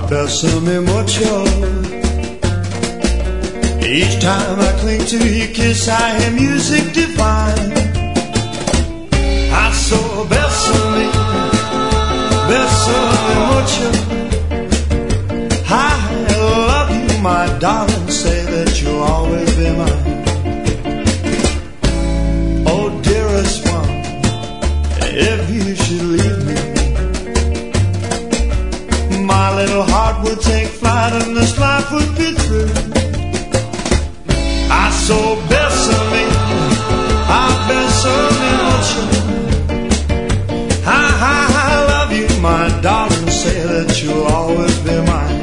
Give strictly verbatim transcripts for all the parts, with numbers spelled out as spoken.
bésame mucho. Each time I cling to your kiss, I hear music divine. I so bésame, bésame mucho. I love you, my darling, say that you'll always be mine. Oh, dearest one, if you should leave me, my little heart would take flight and this life would be through. I so bésame, I bésame mucho. I, I, I love you, my darling, say that you'll always be mine.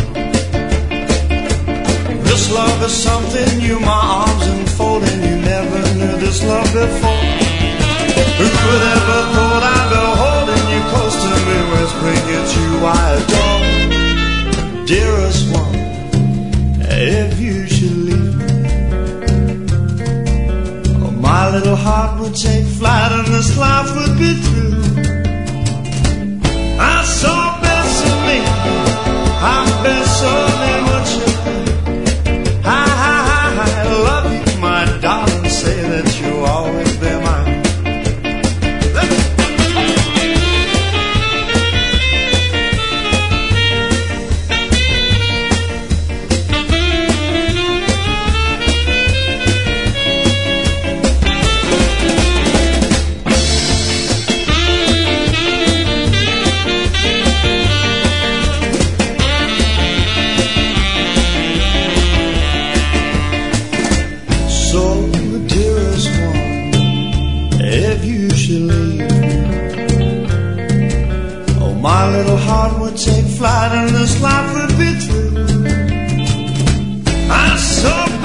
This love is something new, my arms enfolding. You never knew this love before. Who could ever thought I'd be holding you close to me, whispering it's you I adore. Dearest one, if you should leave me, oh, my little heart would take flight and this life would be through. I so bésame, I bésame mucho. I, I, I love you, my darling, say that you'll always be mine. My little heart would take flight and this life would be through. I so